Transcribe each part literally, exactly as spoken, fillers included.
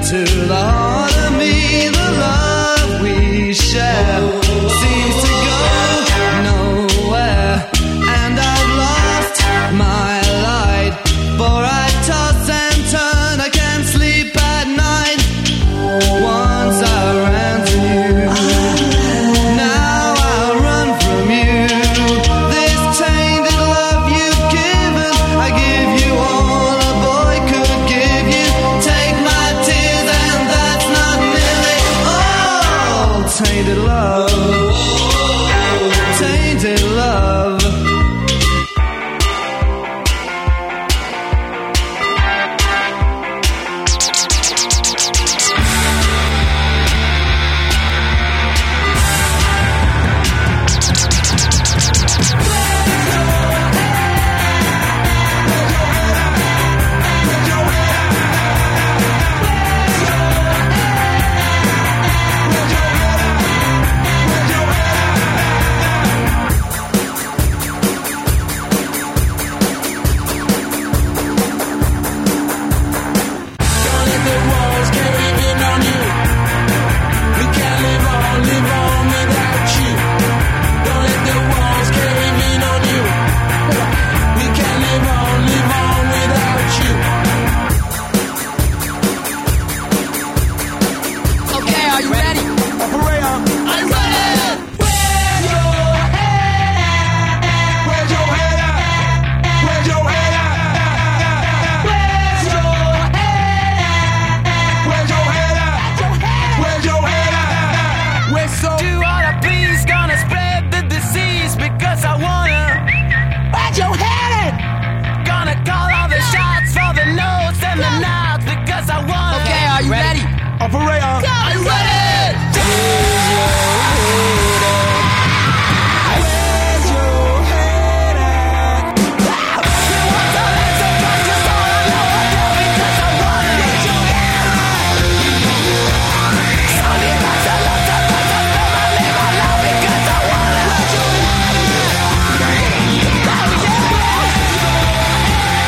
to the heart of me. The love we share seems to go nowhere, and I've lost my light, for I toss and turn, I can't sleep at night. Once I ran to you, now I run from you. This tainted love you've given, I give you all a boy could give you. Take my tears and that's not nearly all. Tainted love, tainted love.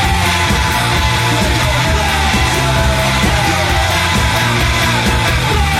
Where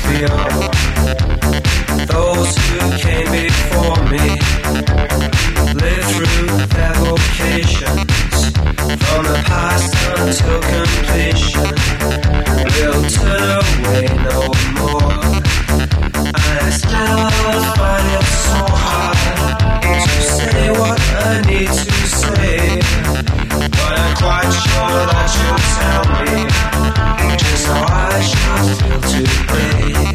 feel. Those who came before me lived through their vocations, from the past until completion. We'll turn away no more. And I still find it so hard to say what I need to say, but I'm quite sure that you'll tell me just how I should feel today.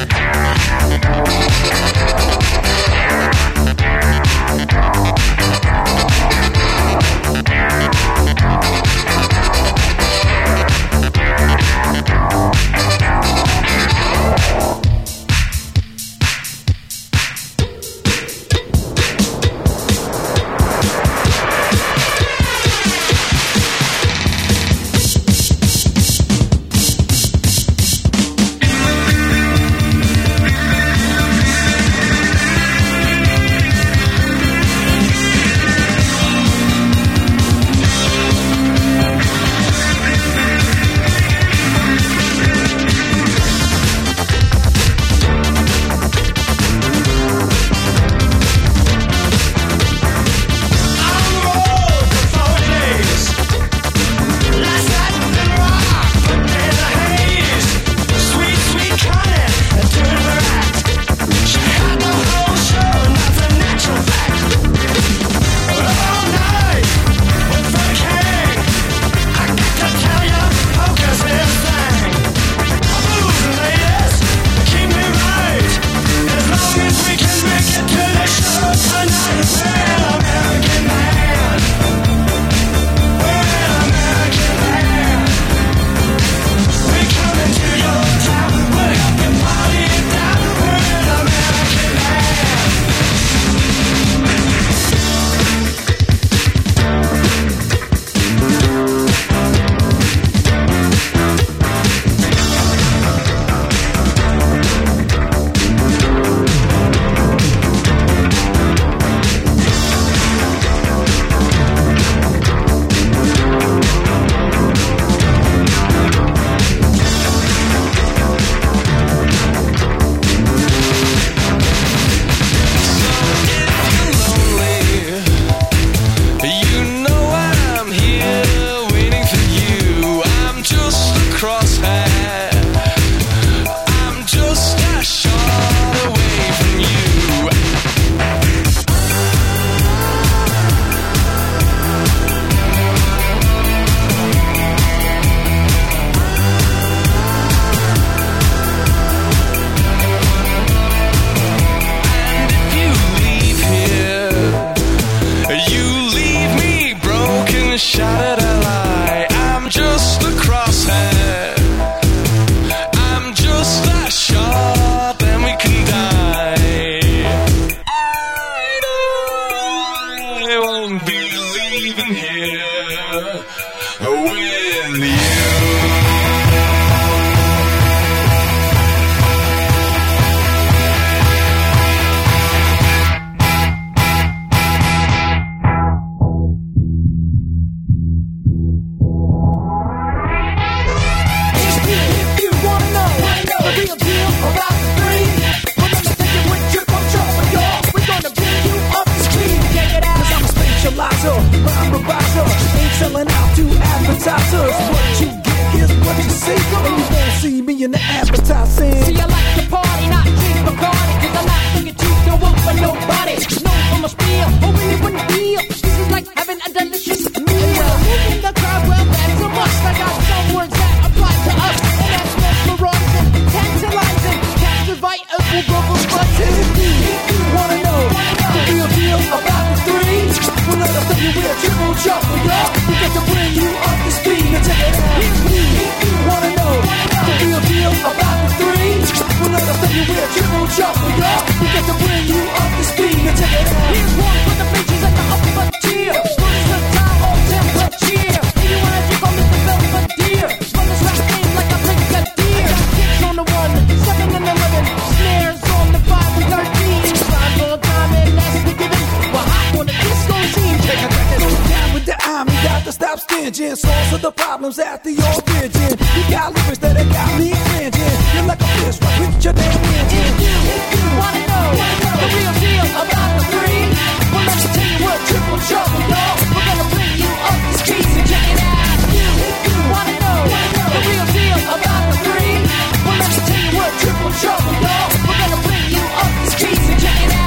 Source of the problems at the origin. You got lyrics that got me cringing. You're like a fish right with your name. If you wanna know the real deal about the three, well, let me tell you what triple trouble, y'all. We're gonna bring you up the streets and check it out. If you wanna know the real deal about the three, well, let me tell you what triple trouble, y'all. We're gonna bring you up the streets and check it out.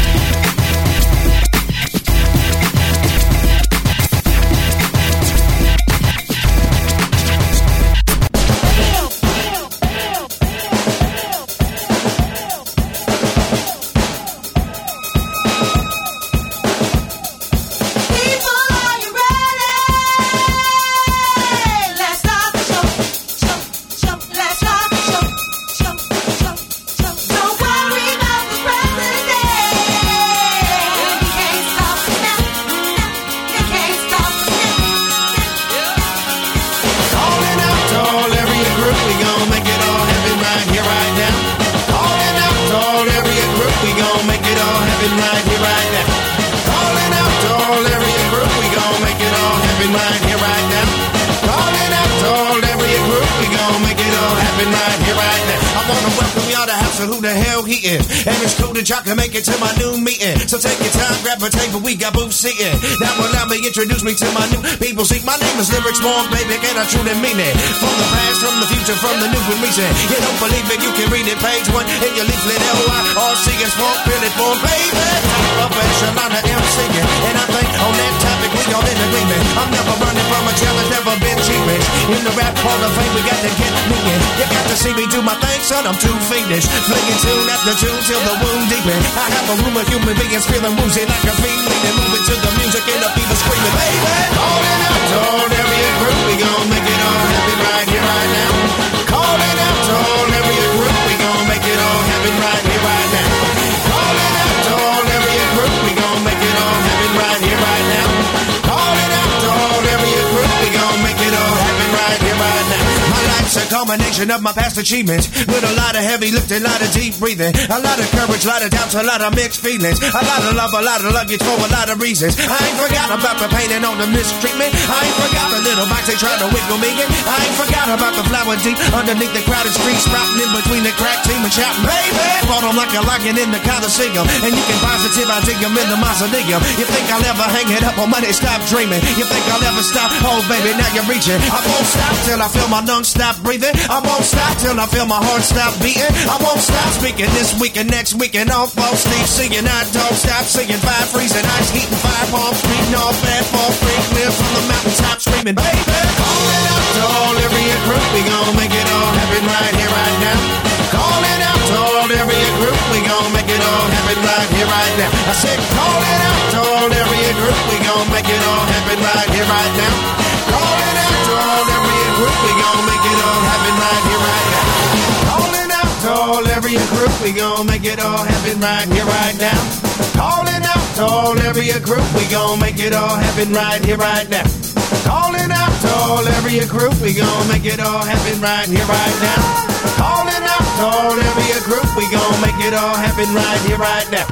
Y'all can make it to my new meeting. So take your time, grab a table, we got booths seating. Now allow me introduce me to my new people. See, my name is Lyrics Born, baby, and I truly mean it. From the past, from the future, from the new and recent. You don't believe it, you can read it, page one in your leaflet. L Y R C S form, fill it for baby. Top of echelon of MCing. And I think on that topic, we all in agreement. I'm never running from a challenge, never been cheapest. In the rap hall of fame, we got to get me in. You got to see me do my thing, son, I'm too fiendish. Flinging tune after tune till the wound deep. I have a room of human beings feeling woozy like a fiend, leaning, moving to the music and the fever screaming, baby. Calling out to all every group, we gon' make it all happen right here, right now. Calling out to all every group, we gon' make it all happen right here, right now. Calling out to all every group, we gon' make it all happen right here, right now. Calling out to all every group, we gon' make it all happen right here, right now. My life's a culmination of my past achievements, with a lot of heavy lifting, a lot of deep breathing, a lot of courage, a lot of doubts, a lot of mixed feelings, a lot of love, a lot of luggage for a lot of reasons. I ain't forgot about the pain and all the mistreatment. I ain't forgot the little box they try to wiggle me in. I ain't forgot about the flower deep underneath the crowded streets, sprouting in between the crack team and shouting, baby. Fought them like a lion in the Coliseum, and you can positive I dig them in the mausoleum. You think I'll ever hang it up on money? Stop dreaming. You think I'll ever stop? Oh, baby, now you're reaching. I won't stop till I feel my lungs stop breathing. I won't stop till I feel my heart stop beating. I won't stop speaking this week and next week and all false sleep singing. I don't stop singing. Fire freezing, ice heating, fire palm streeting, all bad fall free, clear from the mountaintop screaming, baby. Calling out to all every group, we gon' make it all happen right here, right now. Calling out to all every group, we gon' make it all happen right here, right now. I said, calling out to all every group, we gon' make it all happen right here, right now. Calling out to all every group, we gon' make it all happen right here, right now. Calling out to all every group, we gon' make it all happen right here, right now. Calling out to all every group, we gon' make it all happen right here, right now. Calling out to all every group, we gon' make it all happen right here, right now. Calling out to all every group, we gon' make it all happen right here, right now.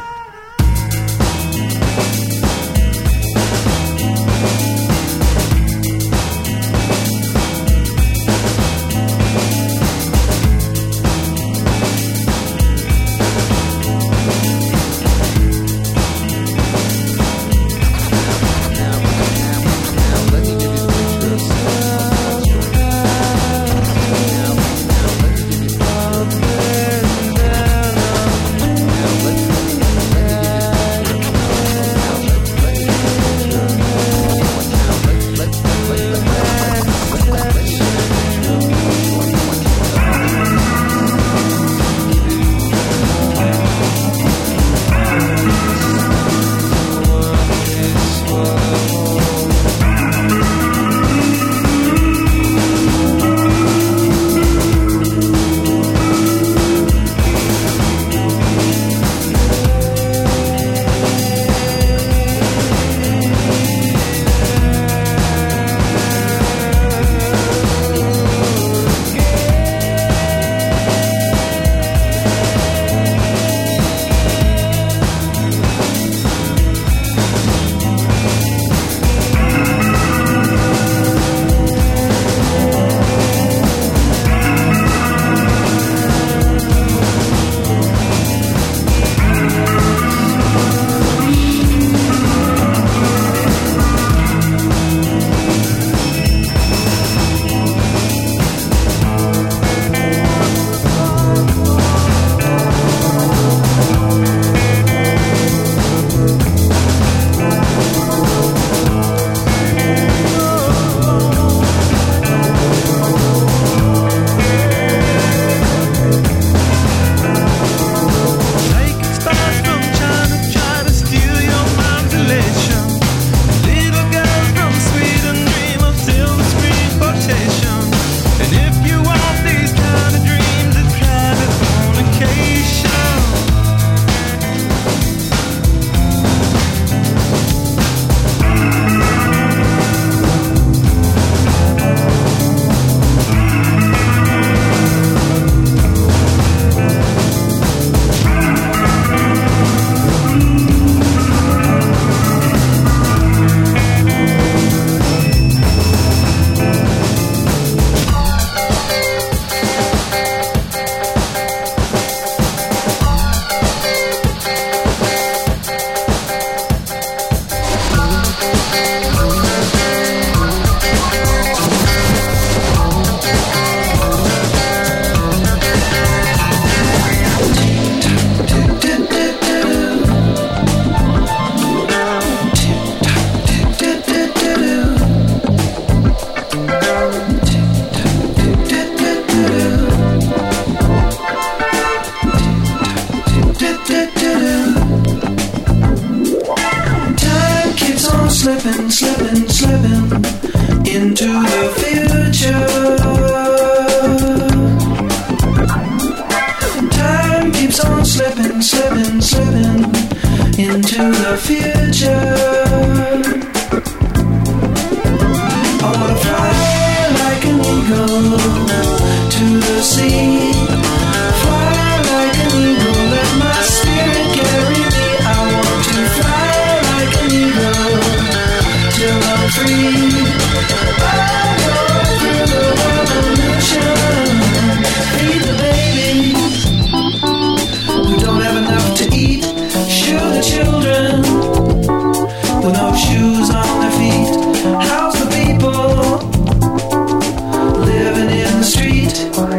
Now keeps on slipping, slipping, slipping into the future. I wanna fly like an eagle to the sea. Fly like an eagle, let my spirit carry me. I want to fly like an eagle till I'm free. I go through the revolution. Feed the babies who don't have enough to eat. Shoe the children with no shoes on their feet. House the people living in the street.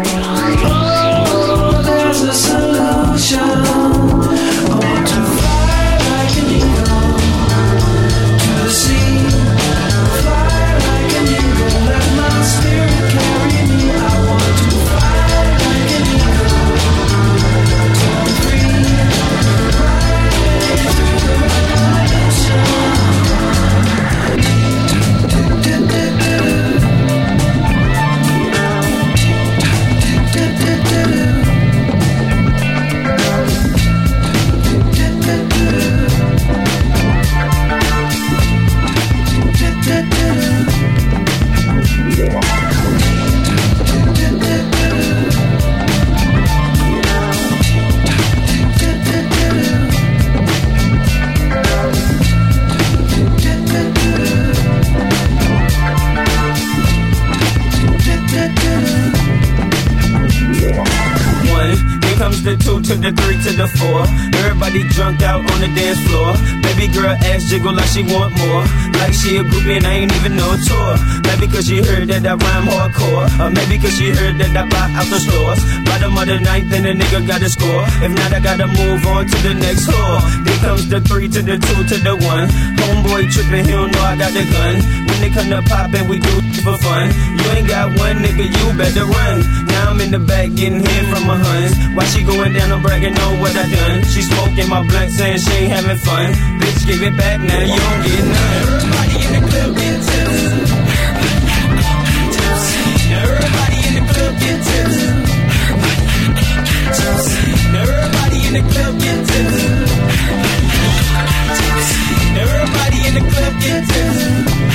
Oh, there's a solution. I want to fly like an eagle to the sea. Fly like an eagle, let my spirit carry me. I want to fly like an eagle till I'm free. Right through the revolution. The two to the three to the four. Everybody drunk out on the dance floor. Baby girl ass jiggle like she want more. Like she a groupie and I ain't even no tour. Maybe cause she heard that I rhyme hardcore. Or maybe cause she heard that I buy out the stores. Bottom of the ninth and the nigga gotta score. If not I gotta move on to the next whore. Here comes the three to the two to the one. Homeboy trippin', he don't know I got the gun. When they come to poppin', we do it for fun. You ain't got one nigga, you better run. Now I'm in the back getting hit from my huns. Why she going down, I'm bragging on what I done. She smoking my blunt, saying she ain't having fun. Bitch, give it back now, you don't get none. Everybody in the club get tipsy. Everybody in the club get tipsy. Everybody in the club get tipsy. Everybody in the club get tipsy.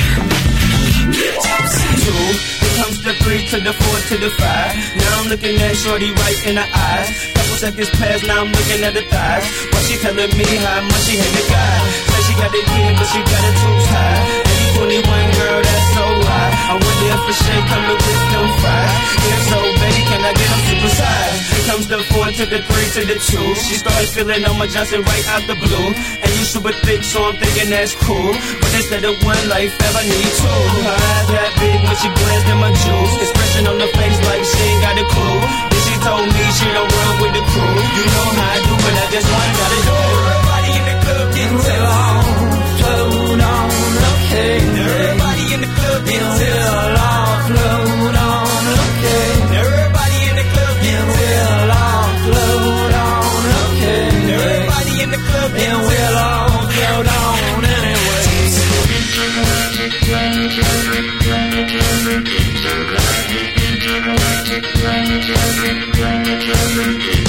Two, here comes the three to the four to the five. Now I'm looking at shorty right in the eyes. Couple seconds pass, now I'm looking at the thighs. Why she telling me how much she hate the guy? Say she got it in, but she got it too high. twenty-one girl, that's so high. I wonder if the shade coming with them fries. If so, baby, can I get them supersized? Here comes the four to the three to the two. She started feeling on my Johnson right out the blue. And you super thick, so I'm thinking that's cool. But instead of one life, I need two. Her eyes that big when she glanced at my juice. Expression on the face like she ain't got a clue. Then she told me she don't run with the crew. You know how I do, but I just want gotta do. Everybody in the club getting tipsy. Float on, okay. Everybody in the club getting tipsy. We'll all float on, okay. Everybody in the club getting tipsy. We'll all float on, okay. Everybody in the club getting tipsy. We'll all float on anyway.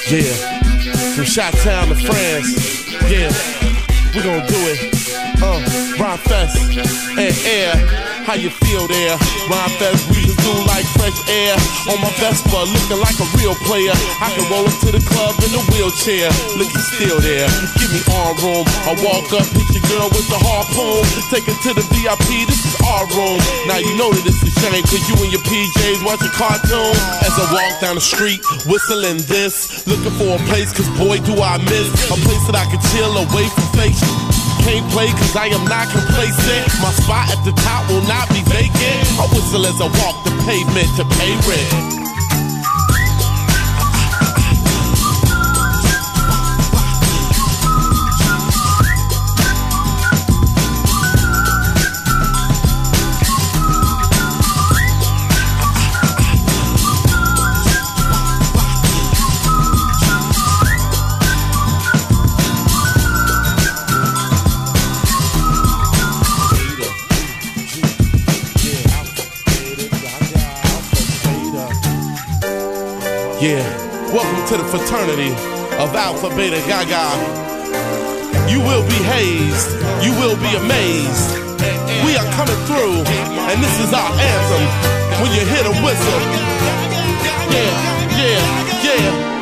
Yeah, from Chi-Town to France. Yeah, we gon' do it. Uh, Rhyme Fest and Air. How you feel there? Rhyme Fest, we just do like fresh air. On my Vespa, looking like a real player. I can roll up to the club in a wheelchair. Look, you still there. Give me arm room. I walk up, hit your girl with the harpoon. Take her to the V I P, this is our room. Now you know that it's a shame, cause you and your P Js watching cartoons. As I walk down the street, whistling this. Looking for a place, cause boy do I miss a place that I can chill away from fake shit. Can't play cause I am not complacent. My spot at the top will not be vacant. I whistle as I walk the pavement to pay rent. Yeah, welcome to the fraternity of Alpha Beta Gaga. You will be hazed, you will be amazed. We are coming through, and this is our anthem. When you hear the whistle, yeah, yeah, yeah.